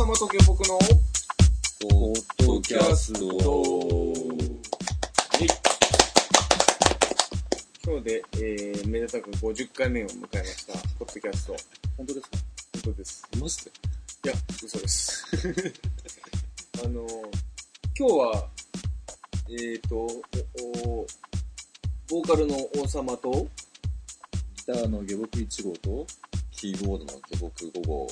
様と下僕のポッドキャスト。 今日で、めでたく50回目を迎えましたポッドキャスト。 本当ですか？ 本当です。 マジで？ いや、嘘です。今日はボーカルの王様とギターの下僕1号とキーボードの下僕5号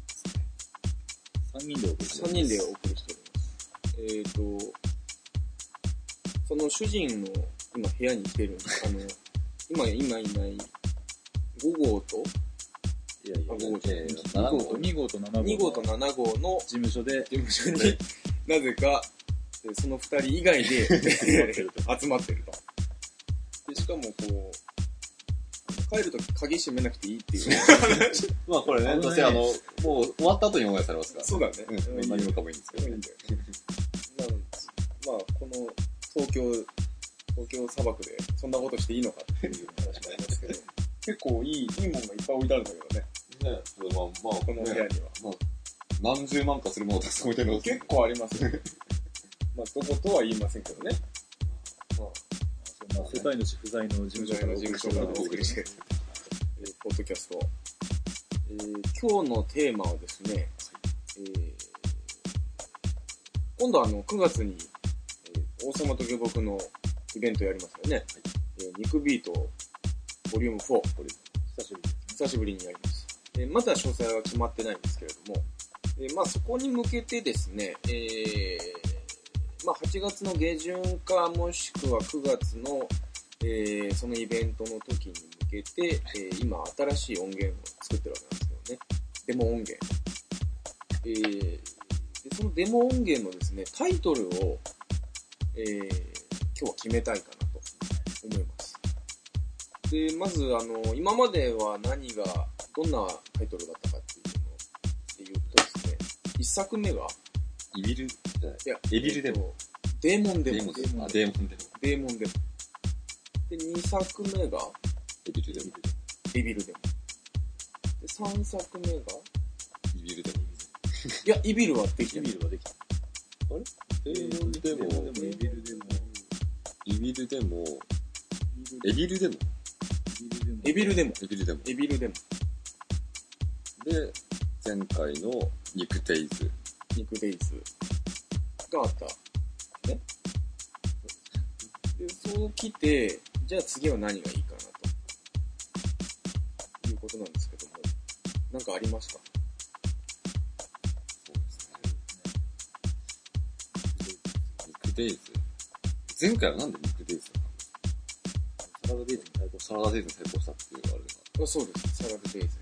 3人でお送りしております。 3人でお送りしております。その主人の今部屋に来てるんです。今いない5号といやいや、 5号じゃない 7号と2号と7号 2号と7号の事務所になぜかその2人以外で集まってると。でしかもこう帰るとき鍵閉めなくていいっていうまあこれね、どうせもう終わった後にオンエアされますから、 そうだね、 何もかもいいんですけどね。 まあこの東京砂漠でそんなことしていいのかっていう話もありますけど結構いいものがいっぱい置いてあるんだけどね。 まあこの部屋には、 何十万かするものをたくさん置いてるの結構ありますね。まあどことは言いませんけどね。 世帯主不在の事務所からお送りしているポッドキャスト。今日のテーマはですね、今度9月に、王様と下僕のイベントやりますよね。肉ビートボリューム4。久しぶりにやります。まだ詳細は決まってないんですけれども、まあそこに向けてですね、まあ8月の下旬かもしくは9月の、そのイベントの時に向けて、今新しい音源を作ってるわけなんですけどね。デモ音源。でそのデモ音源のですね、タイトルを、今日は決めたいかなと思います。で、まず今まではどんなタイトルだったかっていうので言うとですね、1作目がイビルじゃない。いや、エビルデモ。 デーモンデモ。 デーモンデモ。 デーモンデモ。で、2作目がエビルデモ。 エビルデモ。で、3作目がイビルデモ。 いや、イビルはできた。 あれ？デーモンデモ、イビルデモ、イビルデモ、エビルデモ。 エビルデモ。 エビルデモ。 エビルデモ。 で、前回の肉デイズ。 肉デイズがあった。ね。で、そう来て、じゃあ次は何がいいかなと。いうことなんですけども。なんかありますか？ そうですね。肉デイズ。前回はなんで肉デイズだったの？サラダデイズに対抗したっていうあれが。 そうです。サラダデイズに対抗した。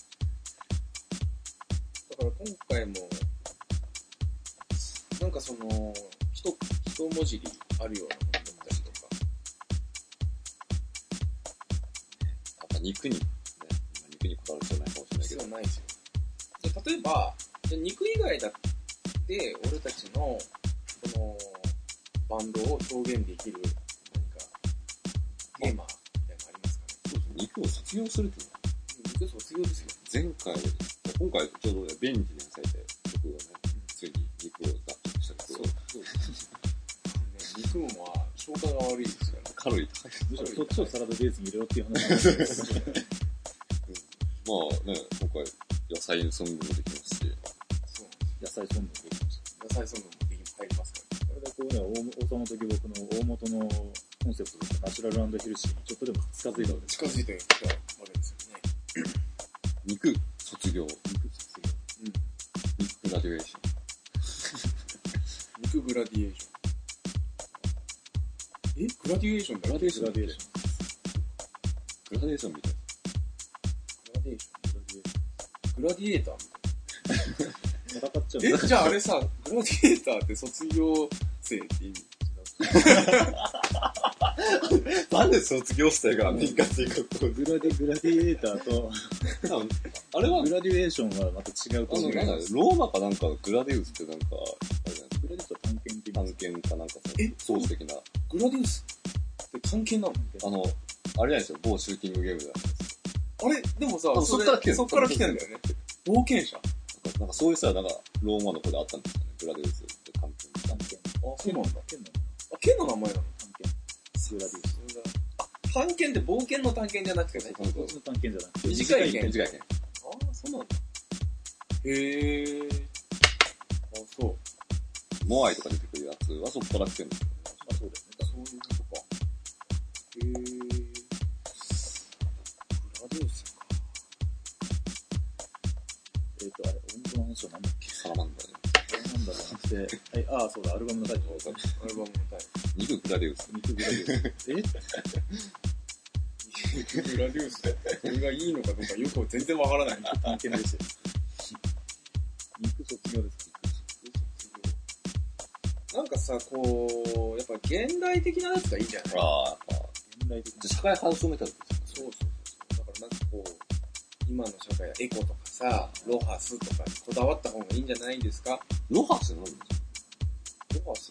だから今回も、なんかその、一文字にあるようなものだったりとか。 やっぱ肉にこだわる必要ないかもしれないけど。 必要ないですよ。で例えば、肉以外だって、俺たちの、この、バンドを表現できる、何か、テーマみたいなのありますかね。 そうですね。肉を卒業するっていうのは肉卒業ですよ。 今回ちょうどベンジにされて、僕がね、ついに肉を脱却したけど。そう肉も消化が悪いですよね。 カロリー高い。 むしろそっちをサラダベースに入れろっていう話なんですけど。 まあね、今回野菜ソングもできますし。 そう野菜ソングもできました。 野菜ソングも入りますから。 これでこうね、王様と下僕の大元のコンセプトとしてナチュラル&ヘルシーにちょっとでも近づいたわけです。 近づいてきたわけですよね。 肉卒業。肉グラデュエーション。 肉グラディエーション。グラデュエーションだ。 グラデーションみたいな。 グラデーション。グラディエーターみたいな。 戦っちゃう。 じゃああれさ、グラディエーターって卒業生って意味違う。 なんで卒業生が民間生活をグラディエーターと、 あれはグラデュエーションはまた違うと思う。 ローマかなんかグラデウスってなんか、あれじゃないグラディエーターは探検って探検かなんかさ、装置的な。 グラディウスって関係なの？ あれじゃないですよ、某シューティングゲームじゃないですか。 あれでもさ、 そっから来てる。 そっから来てんだよね。冒険者なんかそういうさ、なんか、 ローマの方であったんですかね、グラデウスって探検。 探検。 あ、そうなんだ。 剣のあ、剣の名前なの？ 探検。グラデウス。 あ、探検って冒険の探検じゃなくてね。 そうそうそっちの探検じゃなくて。 短い剣。 短い剣。 あ、そうなんだ。へー。あ、そう。 モアイとか出てくるやつはそこから来てるんですよね。 あ、そうだよね。 そういうことか。へー。グラデウスか。 あれ、本当の話はなんだっけ？ サラマンダーね。 なんだじゃなくて、はい、ああ、そうだ、アルバムのタイトル。 アルバムのタイ肉グラデウス。 肉グラデウス。 トル。グラデウスって、これがいいのかどうかよく全然わからない。 探検ですよ。肉卒業ですか？ なんかさ、こう、やっぱ現代的なやつがいいんじゃない？ ああ、 現代的な。 社会ハウスメタルですそうそうそう。だからなんかこう、今の社会はエコとかさ、ロハスとかにこだわった方がいいんじゃないですか？ ロハスって何ですか？ ロハス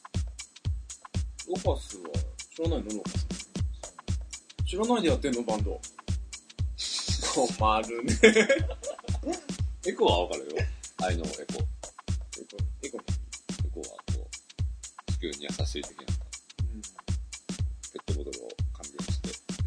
は、知らないの？ロハス。知らないでやってんの？バンド。困るね。 エコはわかるよ。愛のエコ。 エコ。 エコはこう、地球に優しい的な、ペットボトルを還元して、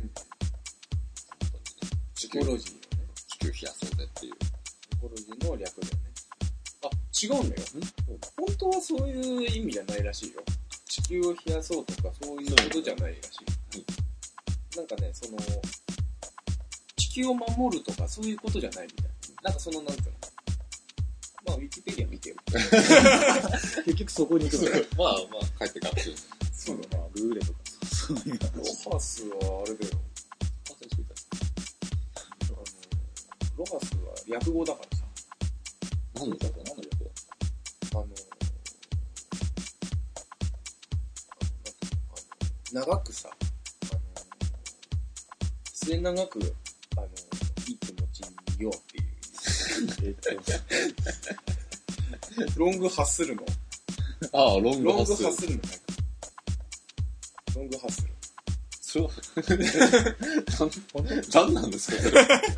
エコロジーのね。 地球冷やそうぜっていう。 エコロジーの略だよね。あ、違うんだよ。本当はそういう意味じゃないらしいよ。地球を冷やそうとかそういうことじゃないらしい。なんかね、その、地球を守るとかそういうことじゃないみたいな。なんかその、なんていうの。まあ、ウィキペディア見てよ。 結局そこに行くの。 まあ、帰って学習。 そうだな、ルーレとか。そういうロハスはあれだよ。ロハスは略語だからさ。 何の略語？ 長くさ、末長く、いい気持ちによっていう。ロングハッスルの。 ああ、ロングハッスル。 ロングハッスル。 そう。何なんですかそれ。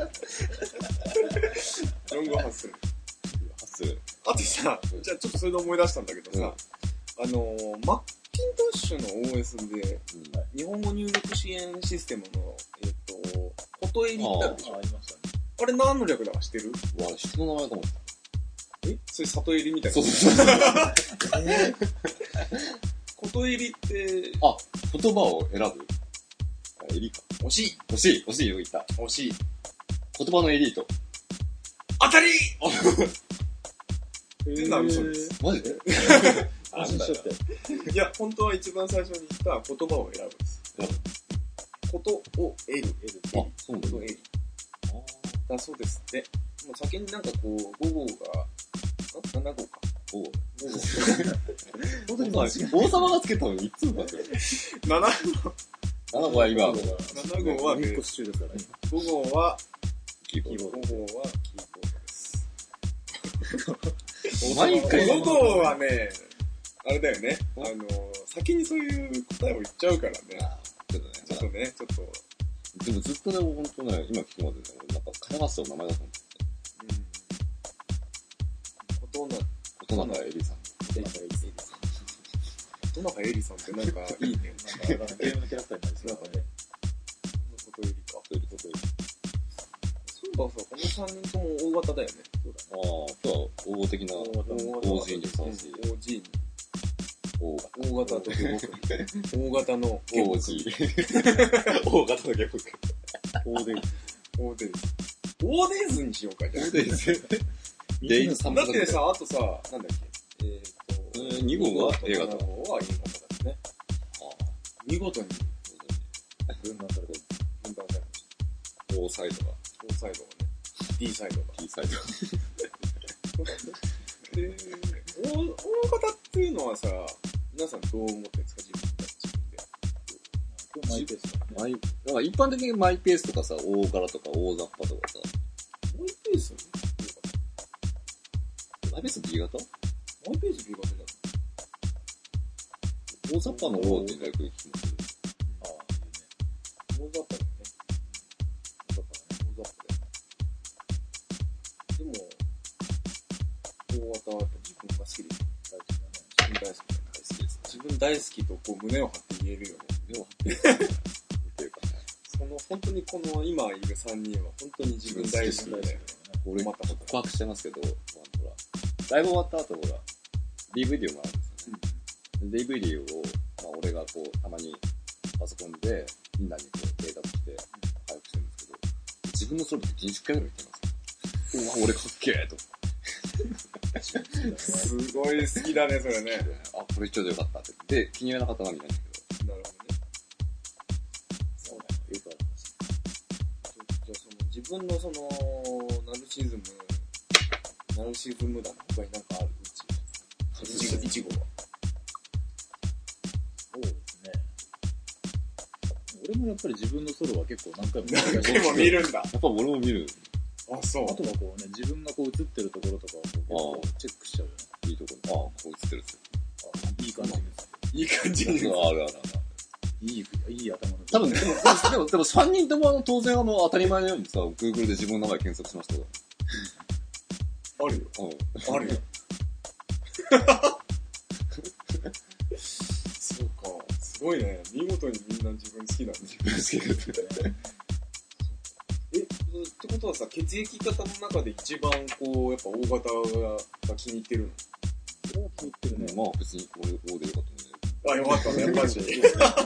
ロングハッスル。 ハッスル。 あとさ、じゃあちょっとそれで思い出したんだけどさ、マッキントッシュの OS で、日本語入力支援システムの、フォトエディってあるでしょ？ ありましたね。 あれ何の略だか知ってる？ わあ、人の名前かも。 それ里襟みたいな。 そうそうそう。 こと襟って、 あ、言葉を選ぶ。襟か。 惜しい惜しいよ、言った。 惜しい。 言葉のエリート。 当たりってなるそうです。 マジで？ 安心しちゃって。 いや、本当は一番最初に言った言葉を選ぶんです。ことを得る。 あ、そうなんだ。 ことを得る。だそうですって。もう先になんかこう、5号が、7号か。 おう。 本当に間違え王様がつけたのにいつもだよ。 7号。 7号は今、 7号は 1個中ですからね。 5号は、 キーボード。 5号はキーボードです。 毎回 5号はね、あれだよね。先にそういう答えを言っちゃうからね。 ちょっとね。 ちょっと。 でもずっとね、ほんとね、今聞くまでね、なんか、金松の名前だと思って。琴中エリさん。 琴中エリさんってなんかいいね。 なんかゲームのキャラクターになりそうだね。 ことエリか。そういえばさ、この3人とも大型だよね。 そうだ。ああ、今日は大的な OG にふさわしい。 OG に。 大型。 大型と下僕。大型の下僕。 大型の下僕。 大デイズ。 大デイズ。大デイズにしようか、じゃあ。 大デイズ。デイズ3 だってさ、あとさ、なんだっけ。 2号が A 型。 7号は A 型ですね。見事に分断されてる。 分断されました。 O サイドが。 O サイドがね。D サイドが。 T サイド。 で、大型っていうのはさ、皆さんどう思ってるんですか、自分で。 マイペースだね。 なんか一般的にマイペースとかさ、大柄とか大雑把とかさ。 マイペースマイペース B 型？ マイペース B 型じゃない？ 大雑把の O ってよく聞きまする。 ああ、いいね。 大雑把だよね。大雑把だよね。でも、大タはやっぱ自分が好きで、 大事だね。 自分大好きだね。 大好きです。 自分大好きとこう胸を張って言えるよね。 胸を張ってるっていうかね。 本当にこの今いる3人は本当に自分大好きだよね。 俺、 また告白してますけど、ほら、ライブ終わった後、ほら、DVD をもらうんですよね。DVD を、まあ、俺がこう、たまにパソコンで、みんなにこう、データとして配布してるんですけど、自分のソロって20回ぐらい言ってます。うわ、俺かっけーと。 すごい好きだね、それね。 あ、これ一応でよかったって。で、気に入らなかったのは見ないんだけど。 なるほどね。 そうだね。よくあります。 じゃあその自分のそのナルシズムだな他になんかあるうちいちごはそうですね。俺もやっぱり自分のソロは結構何回も何回も見るんだ。 やっぱ俺も見る。 あ、そう。 あとはこうね、自分がこう映ってるところとかをこうチェックしちゃうよね。 いいところ。あ、こう映ってるっすよ。 あ、いい感じです。 いい感じに。 ある。 いい頭の。 多分、でも3人とも当然当たり前のようにさ、Google で自分の名前検索しましたよ。 あるよ。あるよ。そうか。すごいね。見事にみんな自分好きなんだ。 自分好きだね。 ってことはさ、血液型の中で一番こう、やっぱ大型が気に入ってるの？ それは気に入ってるね。 まあ別に俺、大でよかったね。 あ、よかったね、マジで。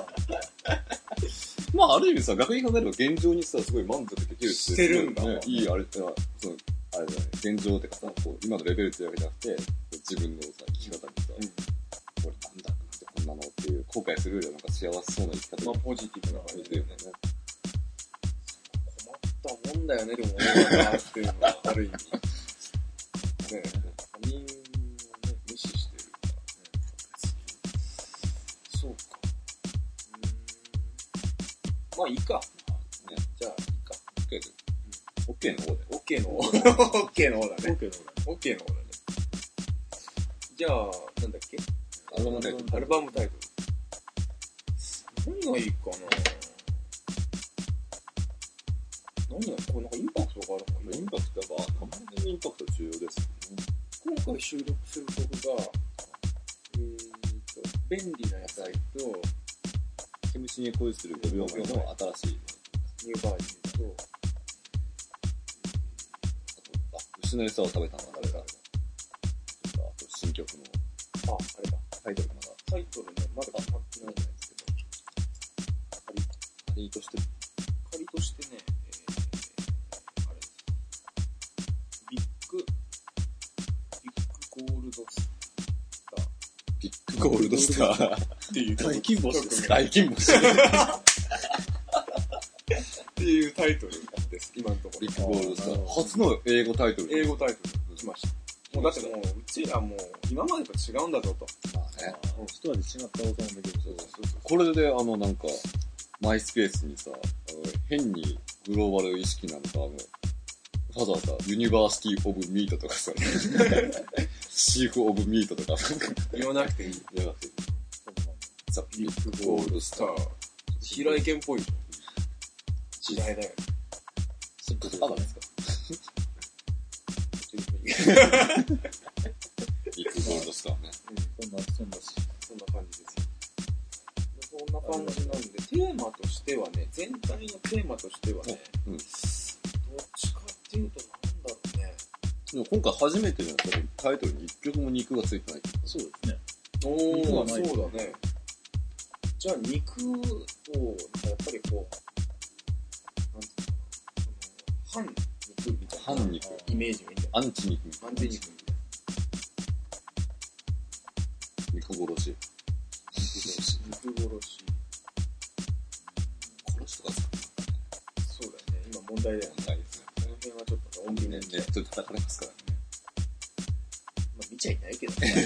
まあある意味さ、逆に考えれば現状にさ、すごい満足できるって。 してるんだ。 ね、いい、あれだね、現状ってかさ、こう今のレベルってわけじゃなくて、自分のさ、生き方にさ、俺なんだってこんなのっていう後悔するよりはなんか幸せそうな生き方まあポジティブな感じだよね。 ね。 困ったもんだよね、でも大型っていうのは、ある意味。ね、他人をね、無視してるからね。そうか。まあいいか。 ね、 じゃあいいか。 OK の方で。 OK の方だね。 OK の方だね。 OK の方だね。じゃあ、なんだっけ？ アルバムタイトル。 アルバムタイトル。何がいいかな？何がこれなんかインパクトがあるのかな？ インパクトが、あんまりインパクト重要ですよね。 今回収録する曲が、便利な野菜と、 毛虫に恋する5秒前の新しいニューバージョンと、 牛の餌を食べたのは誰か。あと新曲の、 あれだ。 タイトルまだ。 タイトルね、まだ決まってないんですけど、 仮として、 仮としてね、あれです。ビッグゴールドスター。 ビッグゴールドスター。 っていう大金星です大金星。 っていうタイトルです、今のところ。 ビッグゴールドスター。初の英語タイトル。 英語タイトル来ました。もうだってもう、うちらもう、今までと違うんだぞと。 まあね。 一味違った王様できる。 これでなんか、マイスペースにさ、変にグローバル意識なんかわざわざユニバーシティオブミートとかさ、シーフオブミートとか言わなくていい。 言わなくていい。ザ・ビッグゴールドスター。 平井堅っぽい時代だよね。 そっか、そうなんですか。ビッグゴールドスターね。 そんな感じですよ。そんな感じなんで、テーマとしてはね、全体のテーマとしてはね、どっちかっていうとなんだろうね。 でも今回初めてのタイトルに1曲も肉がついてない。 そうですね。 おー、そうだね。じゃあ肉を、やっぱりこう、なんていうのかな、半肉みたいな。 半肉。 イメージがいいんだよ。 アンチ肉みたいな。 アンチ肉みたいな。 肉殺し。 肉殺し。 殺しとかそうだよね。今問題だよね。 問題ですね。 その辺はちょっと大きめに。 ネットで叩かれますからね。 まあ見ちゃいないけどね。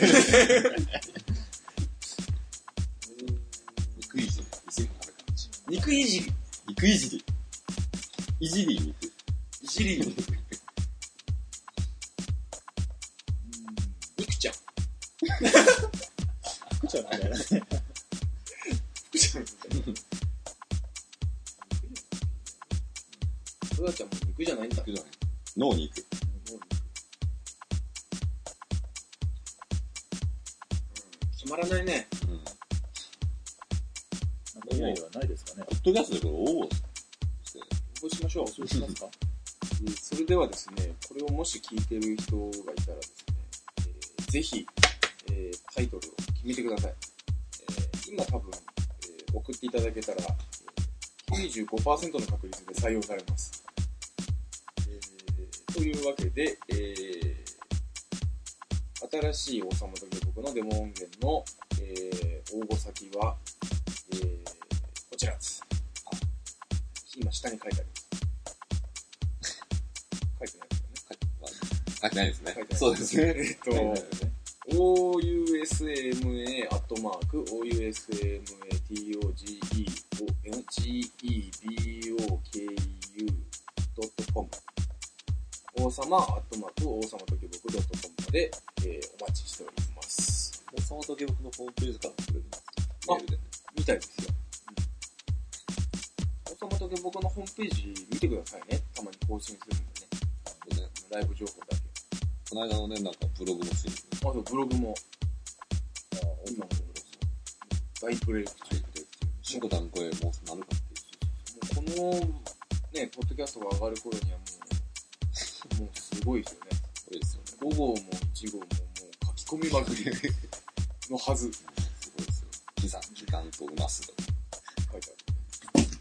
肉いじり。 肉いじり。 肉いじり。いじり肉。 いじり肉。肉ちゃん。 福ちゃんみたいなね。 福ちゃんみたいな。福ちゃんも肉じゃないんだ。 肉じゃない。脳肉。 まらないね。 うん。 なんか以外ではないですかね。 ポッドキャストでこれ応募して。 応募しましょう。 そうしますか？ それではですね、これをもし聞いてる人がいたらですね、ぜひ、タイトルを決めてください。今多分、送っていただけたら、95% の確率で採用されます。というわけで、新しい王様と下僕のデモ音源の、応募先は、こちらです。今下に書いてあります。書いてないですよね。 書いてないですね。 書いてないそうですね。 ousama@ousamogebok.com 王様@王様と下僕 .com まで、お待ちしております。 王様と下僕のホームページから送れるんです。メールでね。 みたいですよ。王様と下僕のホームページ見てくださいね。たまに更新するんでね。ライブ情報だけ。 この間のね、なんかブログもついてる。 そう、ブログも。今のブログも。大ブレイク中で。 初段超えもうなるかっていう。 もうこの、ね、ポッドキャストが上がる頃にはもうすごいですよね。 すごいですよね。 5号も1号ももう書き込みまくりのはず。 すごいですよ。期間とうますが。 書いてある。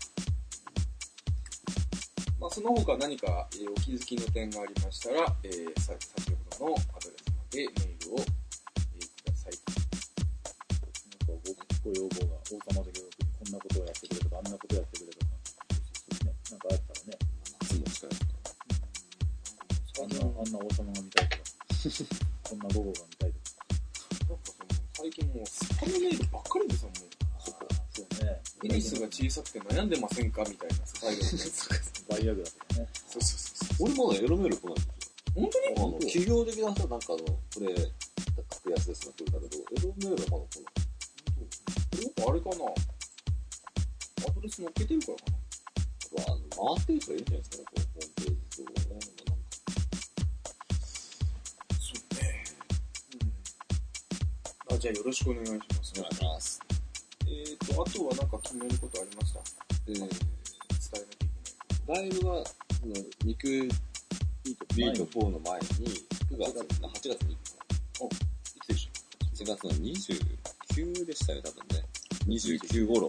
まあ、その他何か、お気づきの点がありましたら、先ほどのアドレスまでメールを、ください。 なんかご要望が王様と下僕にこんなことをやってくれとか、あんなことをやってくれとか、ね、なんかあったらね、 夏も近いから。 あんな王様が見たいとか、こんな午後が見たいとか。 なんか最近もうスパムメールばっかりでさ、もう。 そうね。 ペニスが小さくて悩んでませんかみたいなスタイルのやつとか。 バイアグラとかね。 そうそうそう。 俺まだエロメール来ないんですよ。 本当に企業的な人なんかこれ、格安ですが来るんだけど、エロメールはまだ来ない。 あれかなアドレス載っけてるからかな回ってる人いるんじゃないですかね、こうホームページとかね。 そうね。じゃあよろしくお願いします。 お願いします。 あとはなんか決めることありました？伝えなきゃいけない。 ライブは、肉ビート4の前に、8月に行くいつでしょ 1月の29でしたね、多分ね。29頃、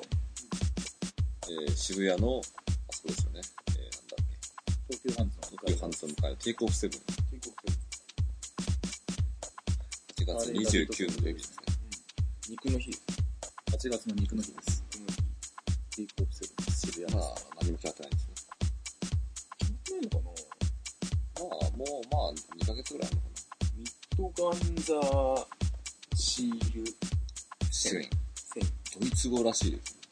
渋谷の、あそこですよね。なんだっけ。 東急ハンズの東急ハンズの向かい、テイクオフセブン。8月29の土曜日ですね。 肉の日です。 8月の肉の日です。テイクオフセブン渋谷。 まあ、何も決まってないですね。 決まってないのかなもう、2ヶ月ぐらいあるのかな。 ミッドガンザシールセン。 線。 ドイツ語らしいですね。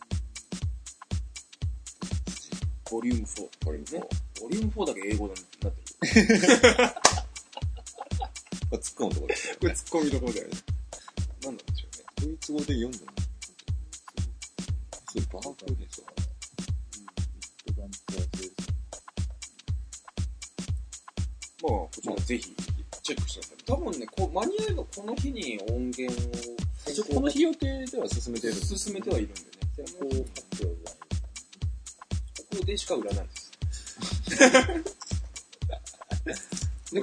ボリューム4。 ボリューム4。 ね。ボリューム4だけ英語になってる。 これ突っ込むところですよね。 これ突っ込みどころだよね。何なんでしょうね。 ドイツ語で読んでない。それバークでしょ。 ミッドガンツアーセールス。 まあ、こちらぜひチェックしてください。多分ね、間に合えばこの日に音源を一応この日予定では進めてるんです。 進めてはいるんでね。 先行発表じゃないですか。 ここでしか売らないです。 ね、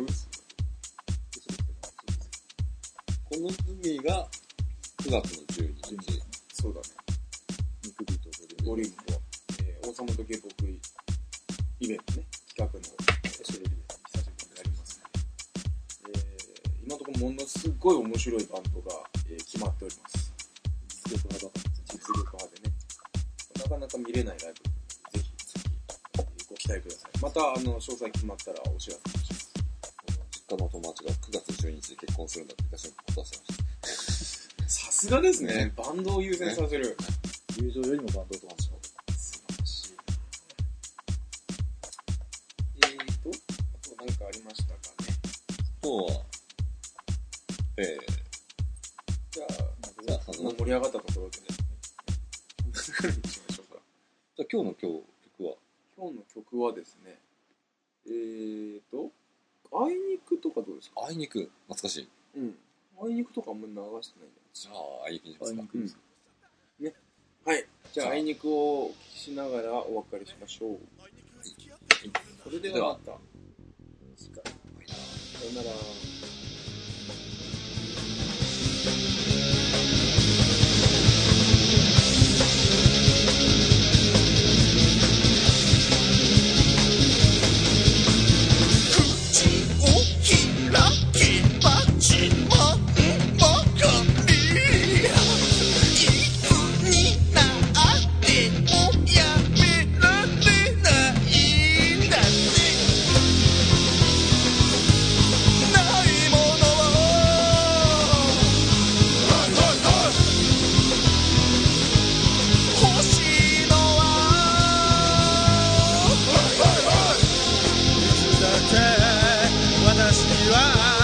この次が9月の12日。 そうだね。 肉ビートボリュームと、王様と下僕イベントね、企画の久しぶりにやりますね。今のところものすごい面白いバンドが、決まっております。実力派でね。なかなか見れないライブ、ぜひ、ご期待ください。また、詳細決まったらお知らせします。 実家の友達が9月12日で結婚するんだって私も断してました。 さすがですね。バンドを優先させる。 友情よりもバンドと話し素晴らしい。あと何かありましたかね。 あとは、 じゃあ、その盛り上がったところでね。何にしましょうか。 じゃあ今日の曲は今日の曲はですね、あいにくとかどうですか？ あいにく、懐かしい。 うん。あいにくとかあんまり流してないんだよじゃあ、あいにくにしますか。 はい。じゃあ、あいにくをお聞きしながらお別れしましょう。それではまた。次回。さよなら。 私は